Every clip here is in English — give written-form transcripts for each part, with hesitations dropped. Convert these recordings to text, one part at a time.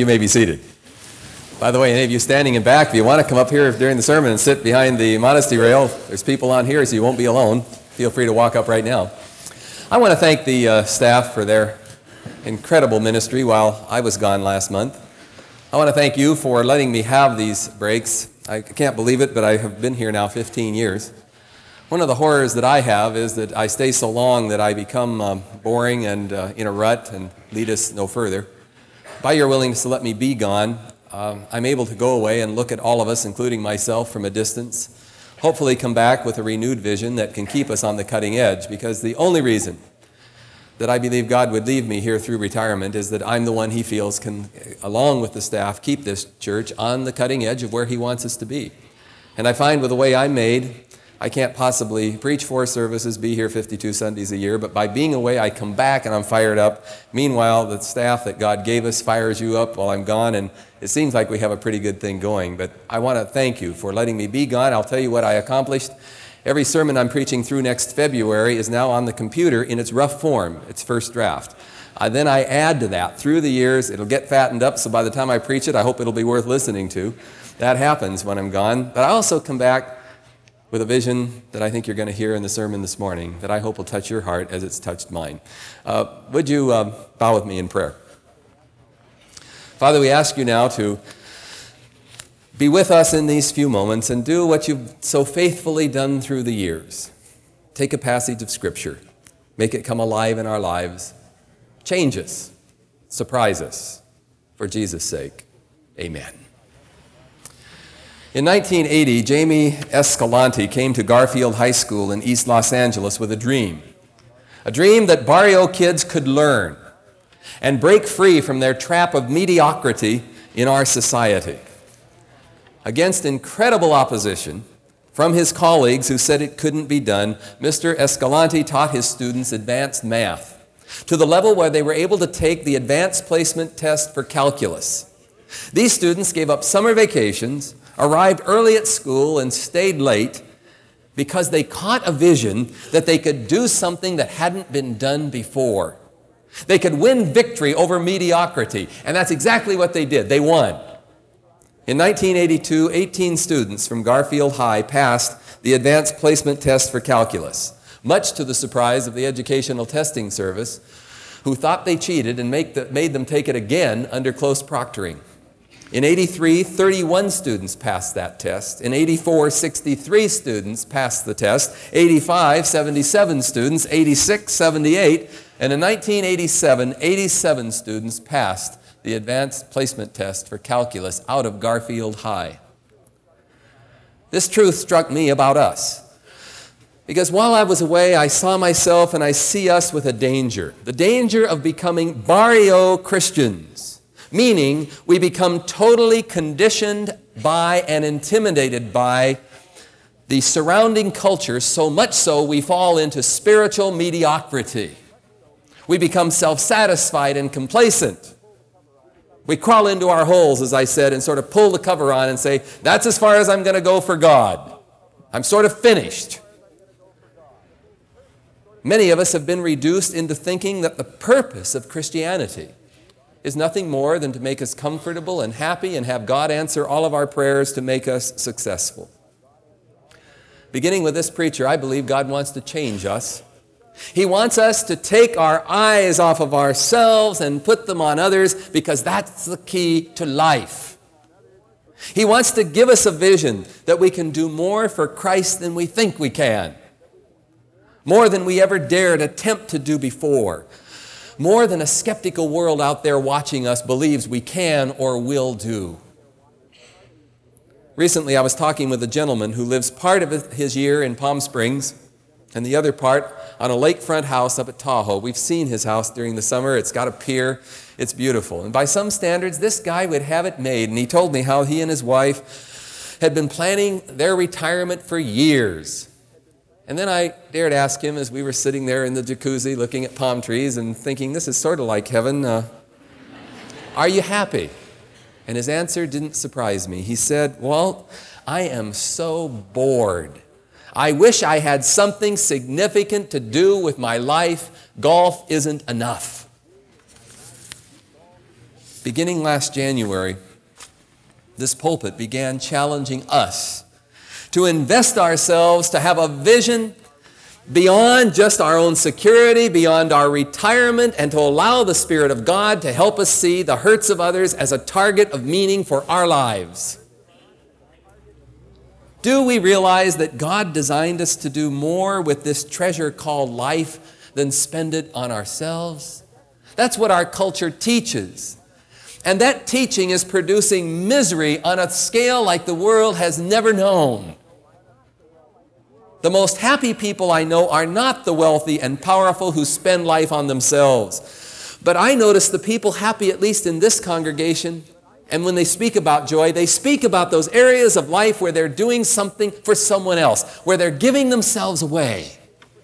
You may be seated. By the way, any of you standing in back, if you want to come up here during the sermon and sit behind the modesty rail, there's people on here, so you won't be alone. Feel free to walk up right now. I want to thank the staff for their incredible ministry while I was gone last month. I want to thank you for letting me have these breaks. I can't believe it, but I have been here now 15 years. One of the horrors that I have is that I stay so long that I become boring and in a rut and lead us no further. By your willingness to let me be gone, I'm able to go away and look at all of us, including myself, from a distance, hopefully come back with a renewed vision that can keep us on the cutting edge, because the only reason that I believe God would leave me here through retirement is that I'm the one He feels can, along with the staff, keep this church on the cutting edge of where He wants us to be. And I find with the way I'm made, I can't possibly preach 4 services, be here 52 Sundays a year, but by being away, I come back and I'm fired up. Meanwhile, the staff that God gave us fires you up while I'm gone, and it seems like we have a pretty good thing going. But I want to thank you for letting me be gone. I'll tell you what I accomplished. Every sermon I'm preaching through next February is now on the computer in its rough form, its first draft. Then I add to that. Through the years, it'll get fattened up, so by the time I preach it, I hope it'll be worth listening to. That happens when I'm gone. But I also come back with a vision that I think you're going to hear in the sermon this morning that I hope will touch your heart as it's touched mine. Would you bow with me in prayer? Father, we ask you now to be with us in these few moments and do what you've so faithfully done through the years. Take a passage of Scripture, make it come alive in our lives, change us, surprise us, for Jesus' sake. Amen. In 1980, Jamie Escalante came to Garfield High School in East Los Angeles with a dream that barrio kids could learn and break free from their trap of mediocrity in our society. Against incredible opposition from his colleagues who said it couldn't be done, Mr. Escalante taught his students advanced math to the level where they were able to take the advanced placement test for calculus. These students gave up summer vacations, arrived early at school, and stayed late because they caught a vision that they could do something that hadn't been done before. They could win victory over mediocrity, and that's exactly what they did. They won. In 1982, 18 students from Garfield High passed the advanced placement test for calculus, much to the surprise of the Educational Testing Service, who thought they cheated and made them take it again under close proctoring. In 83, 31 students passed that test. In 84, 63 students passed the test. 85, 77 students. 86, 78. And in 1987, 87 students passed the advanced placement test for calculus out of Garfield High. This truth struck me about us, because while I was away, I saw myself and I see us with a danger, the danger of becoming barrio Christians, meaning we become totally conditioned by and intimidated by the surrounding culture, so much so we fall into spiritual mediocrity. We become self-satisfied and complacent. We crawl into our holes, as I said, and sort of pull the cover on and say, that's as far as I'm going to go for God. I'm sort of finished. Many of us have been reduced into thinking that the purpose of Christianity is nothing more than to make us comfortable and happy and have God answer all of our prayers to make us successful. Beginning with this preacher, I believe God wants to change us. He wants us to take our eyes off of ourselves and put them on others, because that's the key to life. He wants to give us a vision that we can do more for Christ than we think we can, more than we ever dared attempt to do before, more than a skeptical world out there watching us believes we can or will do. Recently, I was talking with a gentleman who lives part of his year in Palm Springs and the other part on a lakefront house up at Tahoe. We've seen his house during the summer. It's got a pier. It's beautiful. And by some standards, this guy would have it made. And he told me how he and his wife had been planning their retirement for years. And then I dared ask him, as we were sitting there in the jacuzzi looking at palm trees and thinking, this is sort of like heaven, are you happy? And his answer didn't surprise me. He said, Walt, I am so bored. I wish I had something significant to do with my life. Golf isn't enough. Beginning last January, this pulpit began challenging us to invest ourselves, to have a vision beyond just our own security, beyond our retirement, and to allow the Spirit of God to help us see the hurts of others as a target of meaning for our lives. Do we realize that God designed us to do more with this treasure called life than spend it on ourselves? That's what our culture teaches. And that teaching is producing misery on a scale like the world has never known. The most happy people I know are not the wealthy and powerful who spend life on themselves. But I notice the people happy, at least in this congregation, and when they speak about joy, they speak about those areas of life where they're doing something for someone else, where they're giving themselves away.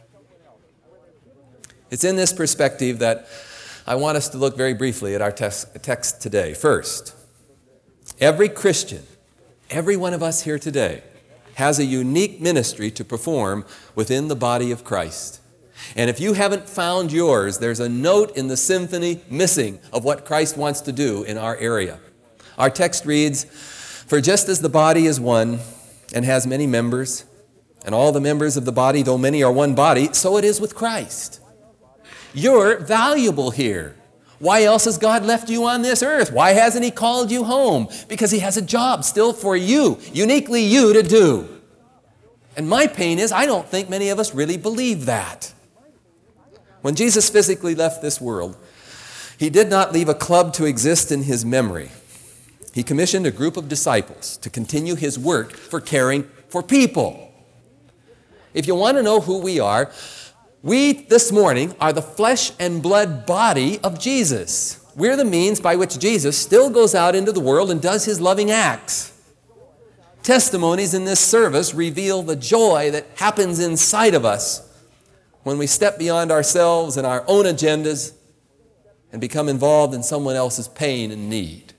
It's in this perspective that I want us to look very briefly at our text today. First, every Christian, every one of us here today, has a unique ministry to perform within the body of Christ. And if you haven't found yours, there's a note in the symphony missing of what Christ wants to do in our area. Our text reads, "For just as the body is one and has many members, and all the members of the body, though many, are one body, so it is with Christ." You're valuable here. Why else has God left you on this earth? Why hasn't He called you home? Because He has a job still for you, uniquely you, to do. And my pain is I don't think many of us really believe that. When Jesus physically left this world, He did not leave a club to exist in His memory. He commissioned a group of disciples to continue His work for caring for people. If you want to know who we are, we this morning are the flesh and blood body of Jesus. We're the means by which Jesus still goes out into the world and does His loving acts. Testimonies in this service reveal the joy that happens inside of us when we step beyond ourselves and our own agendas and become involved in someone else's pain and need.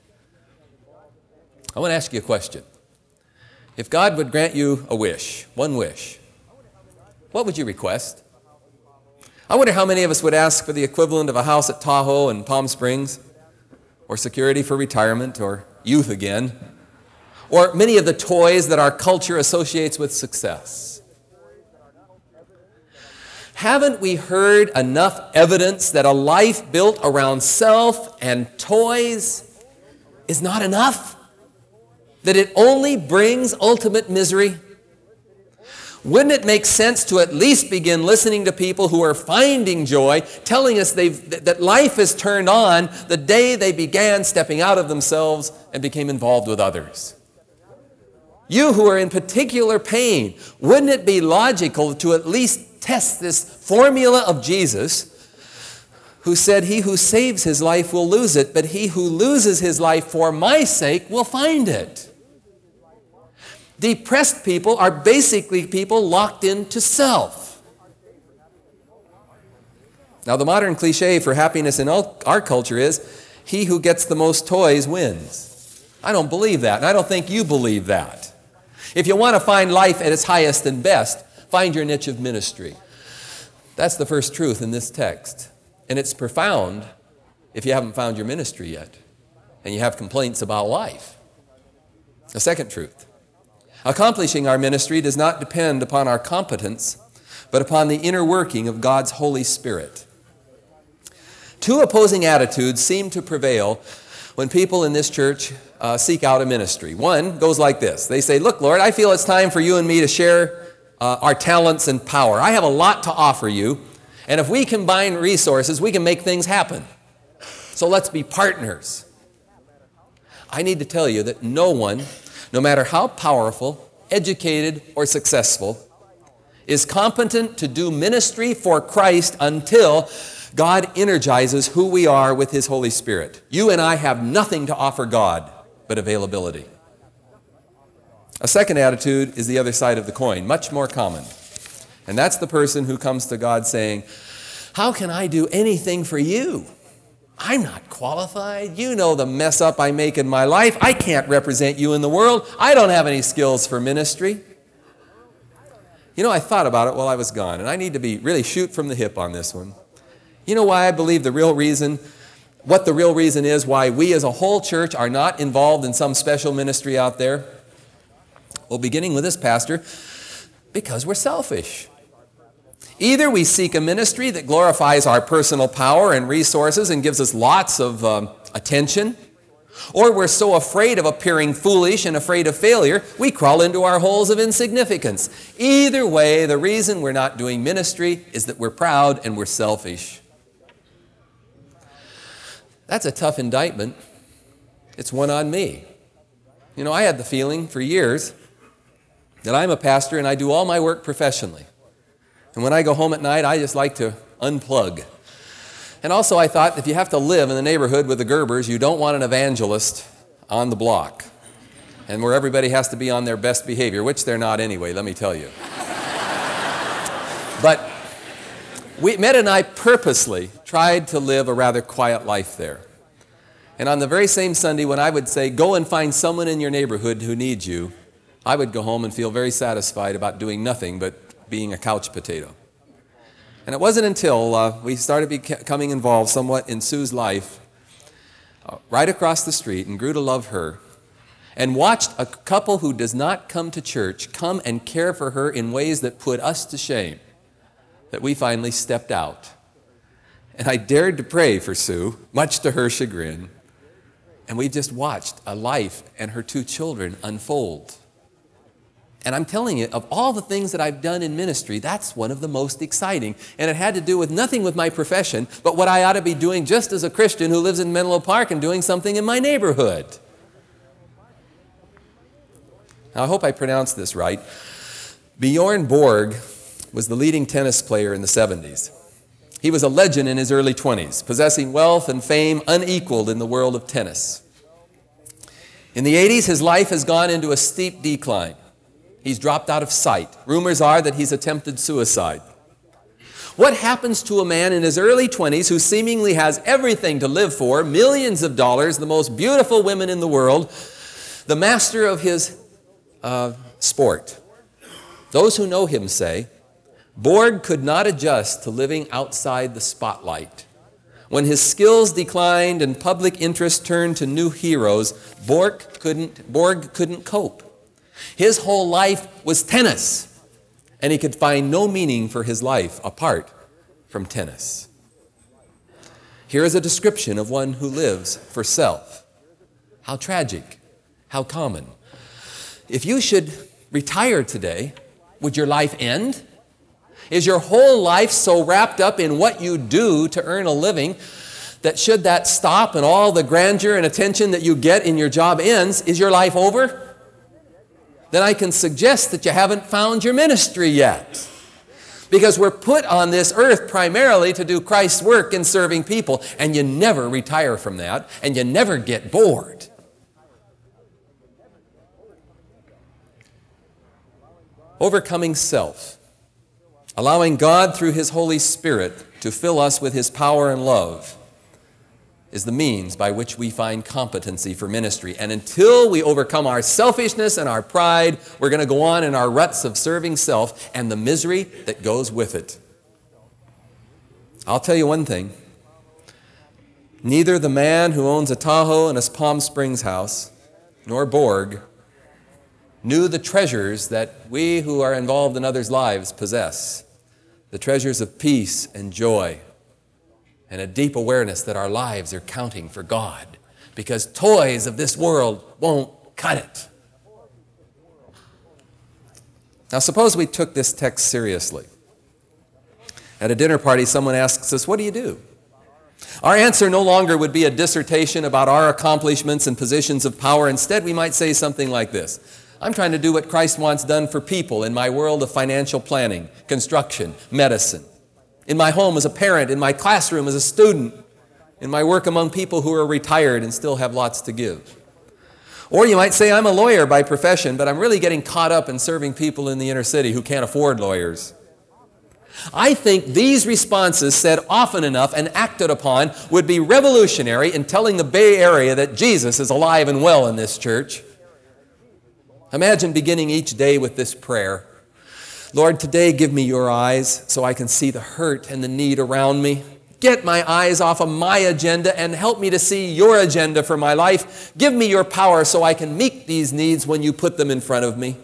I want to ask you a question. If God would grant you a wish, one wish, what would you request? I wonder how many of us would ask for the equivalent of a house at Tahoe and Palm Springs, or security for retirement, or youth again, or many of the toys that our culture associates with success. Haven't we heard enough evidence that a life built around self and toys is not enough? That it only brings ultimate misery? Wouldn't it make sense to at least begin listening to people who are finding joy, telling us that life is turned on the day they began stepping out of themselves and became involved with others? You who are in particular pain, wouldn't it be logical to at least test this formula of Jesus, who said, "He who saves his life will lose it, but he who loses his life for my sake will find it"? Depressed people are basically people locked into self. Now, the modern cliche for happiness in our culture is, "He who gets the most toys wins." I don't believe that, and I don't think you believe that. If you want to find life at its highest and best, find your niche of ministry. That's the first truth in this text. And it's profound if you haven't found your ministry yet, and you have complaints about life. The second truth. Accomplishing our ministry does not depend upon our competence, but upon the inner working of God's Holy Spirit. Two opposing attitudes seem to prevail when people in this church seek out a ministry. One goes like this. They say, "Look, Lord, I feel it's time for you and me to share our talents and power. I have a lot to offer you, and if we combine resources, we can make things happen. So let's be partners." I need to tell you that no one, no matter how powerful, educated, or successful, is competent to do ministry for Christ until God energizes who we are with His Holy Spirit. You and I have nothing to offer God but availability. A second attitude is the other side of the coin, much more common. And that's the person who comes to God saying, "How can I do anything for you? I'm not qualified. You know the mess up I make in my life. I can't represent you in the world. I don't have any skills for ministry." You know, I thought about it while I was gone, and I need to be really shoot from the hip on this one. You know why I believe the real reason what the real reason is why we as a whole church are not involved in some special ministry out there? Well, beginning with this, Pastor, because we're selfish. Either we seek a ministry that glorifies our personal power and resources and gives us lots of attention, or we're so afraid of appearing foolish and afraid of failure, we crawl into our holes of insignificance. Either way, the reason we're not doing ministry is that we're proud and we're selfish. That's a tough indictment. It's one on me. You know, I had the feeling for years that I'm a pastor and I do all my work professionally. And when I go home at night, I just like to unplug. And also I thought if you have to live in the neighborhood with the Gerbers, you don't want an evangelist on the block. And where everybody has to be on their best behavior, which they're not anyway, let me tell you. But Meta and I purposely tried to live a rather quiet life there. And on the very same Sunday when I would say, go and find someone in your neighborhood who needs you, I would go home and feel very satisfied about doing nothing but being a couch potato. And it wasn't until we started becoming involved somewhat in Sue's life, right across the street, and grew to love her, and watched a couple who does not come to church come and care for her in ways that put us to shame, that we finally stepped out. And I dared to pray for Sue, much to her chagrin, and we just watched a life and her 2 children unfold. And I'm telling you, of all the things that I've done in ministry, that's one of the most exciting. And it had to do with nothing with my profession, but what I ought to be doing just as a Christian who lives in Menlo Park and doing something in my neighborhood. Now, I hope I pronounced this right. Bjorn Borg was the leading tennis player in the 70s. He was a legend in his early 20s, possessing wealth and fame unequaled in the world of tennis. In the 80s, his life has gone into a steep decline. He's dropped out of sight. Rumors are that he's attempted suicide. What happens to a man in his early 20s who seemingly has everything to live for, millions of dollars, the most beautiful women in the world, the master of his sport? Those who know him say, Borg could not adjust to living outside the spotlight. When his skills declined and public interest turned to new heroes, Borg couldn't cope. His whole life was tennis, and he could find no meaning for his life apart from tennis. Here is a description of one who lives for self. How tragic, how common. If you should retire today, would your life end? Is your whole life so wrapped up in what you do to earn a living that should that stop and all the grandeur and attention that you get in your job ends, is your life over? Then I can suggest that you haven't found your ministry yet. Because we're put on this earth primarily to do Christ's work in serving people, and you never retire from that, and you never get bored. Overcoming self, allowing God through His Holy Spirit to fill us with His power and love, is the means by which we find competency for ministry. And until we overcome our selfishness and our pride, we're going to go on in our ruts of serving self and the misery that goes with it. I'll tell you one thing. Neither the man who owns a Tahoe in a Palm Springs house, nor Borg, knew the treasures that we who are involved in others' lives possess. The treasures of peace and joy, and a deep awareness that our lives are counting for God, because toys of this world won't cut it. Now, suppose we took this text seriously. At a dinner party, someone asks us, what do you do? Our answer no longer would be a dissertation about our accomplishments and positions of power. Instead, we might say something like this. I'm trying to do what Christ wants done for people in my world of financial planning, construction, medicine. In my home as a parent, in my classroom as a student, in my work among people who are retired and still have lots to give. Or you might say, I'm a lawyer by profession, but I'm really getting caught up in serving people in the inner city who can't afford lawyers. I think these responses, said often enough and acted upon, would be revolutionary in telling the Bay Area that Jesus is alive and well in this church. Imagine beginning each day with this prayer. Lord, today give me your eyes so I can see the hurt and the need around me. Get my eyes off of my agenda and help me to see your agenda for my life. Give me your power so I can meet these needs when you put them in front of me.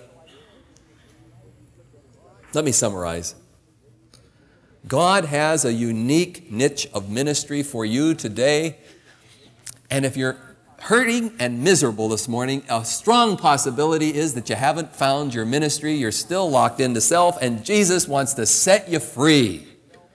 Let me summarize. God has a unique niche of ministry for you today. And if you're hurting and miserable this morning, a strong possibility is that you haven't found your ministry. You're still locked into self, and Jesus wants to set you free.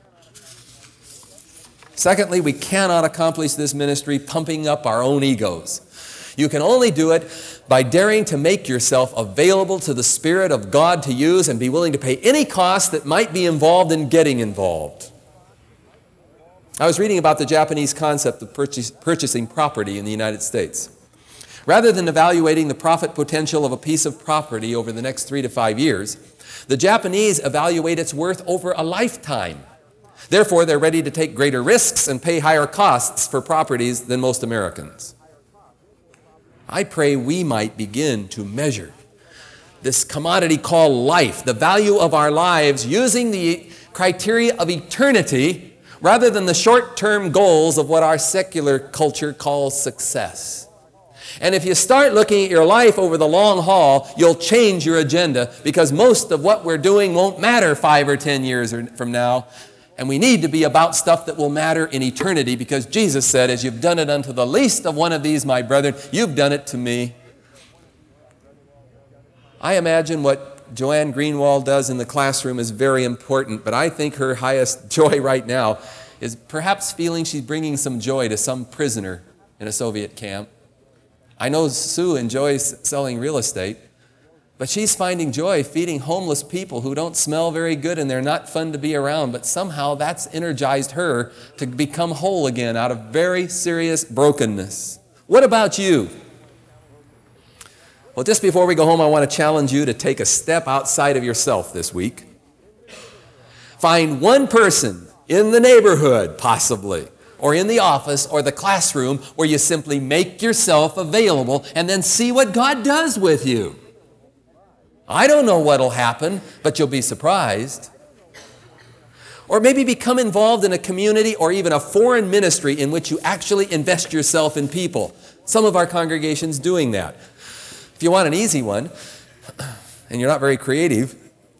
Secondly, we cannot accomplish this ministry pumping up our own egos. You can only do it by daring to make yourself available to the Spirit of God to use and be willing to pay any cost that might be involved in getting involved. I was reading about the Japanese concept of purchasing property in the United States. Rather than evaluating the profit potential of a piece of property over the next 3 to 5 years, the Japanese evaluate its worth over a lifetime. Therefore, they're ready to take greater risks and pay higher costs for properties than most Americans. I pray we might begin to measure this commodity called life, the value of our lives, using the criteria of eternity rather than the short-term goals of what our secular culture calls success. And if you start looking at your life over the long haul, you'll change your agenda, because most of what we're doing won't matter 5 or 10 years from now. And we need to be about stuff that will matter in eternity, because Jesus said, as you've done it unto the least of one of these, my brethren, you've done it to me. I imagine what Joanne Greenwald does in the classroom is very important, but I think her highest joy right now is perhaps feeling she's bringing some joy to some prisoner in a Soviet camp. I know Sue enjoys selling real estate, but she's finding joy feeding homeless people who don't smell very good and they're not fun to be around, but somehow that's energized her to become whole again out of very serious brokenness. What about you? Well, just before we go home, I want to challenge you to take a step outside of yourself this week. Find one person in the neighborhood, possibly, or in the office or the classroom, where you simply make yourself available and then see what God does with you. I don't know what'll happen, but you'll be surprised. Or maybe become involved in a community or even a foreign ministry in which you actually invest yourself in people. Some of our congregations doing that. If you want an easy one, and you're not very creative,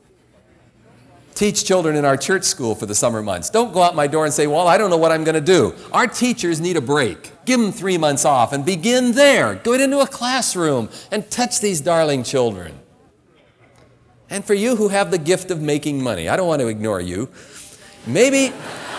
teach children in our church school for the summer months. Don't go out my door and say, well, I don't know what I'm going to do. Our teachers need a break. Give them 3 months off and begin there. Go into a classroom and touch these darling children. And for you who have the gift of making money, I don't want to ignore you. Maybe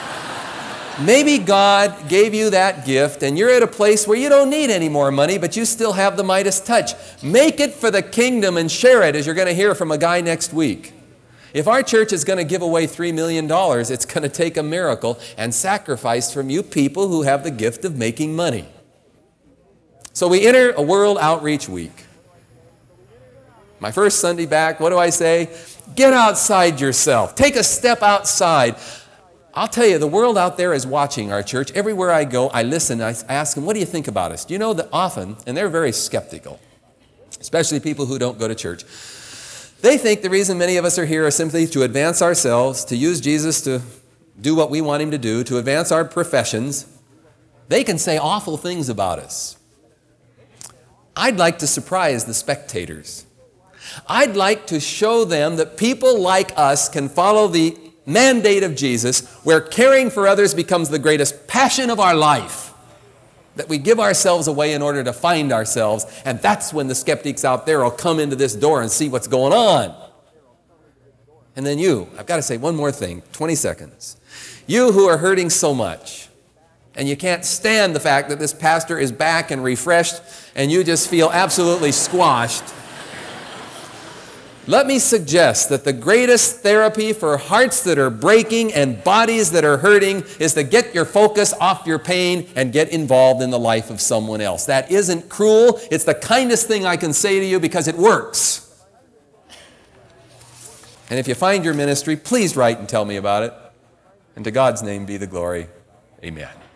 God gave you that gift and you're at a place where you don't need any more money, but you still have the Midas touch. Make it for the kingdom and share it, as you're going to hear from a guy next week. If our church is going to give away $3 million, it's going to take a miracle and sacrifice from you people who have the gift of making money. So we enter a World Outreach Week. My first Sunday back, what do I say? Get outside yourself. Take a step outside. I'll tell you, the world out there is watching our church. Everywhere I go, I listen. I ask them, what do you think about us? Do you know that often, and they're very skeptical, especially people who don't go to church, they think the reason many of us are here is simply to advance ourselves, to use Jesus to do what we want him to do, to advance our professions. They can say awful things about us. I'd like to surprise the spectators. I'd like to show them that people like us can follow the mandate of Jesus, where caring for others becomes the greatest passion of our life, that we give ourselves away in order to find ourselves, and that's when the skeptics out there will come into this door and see what's going on. And then I've got to say one more thing, 20 seconds. You who are hurting so much, and you can't stand the fact that this pastor is back and refreshed, and you just feel absolutely squashed, let me suggest that the greatest therapy for hearts that are breaking and bodies that are hurting is to get your focus off your pain and get involved in the life of someone else. That isn't cruel. It's the kindest thing I can say to you because it works. And if you find your ministry, please write and tell me about it. And to God's name be the glory. Amen.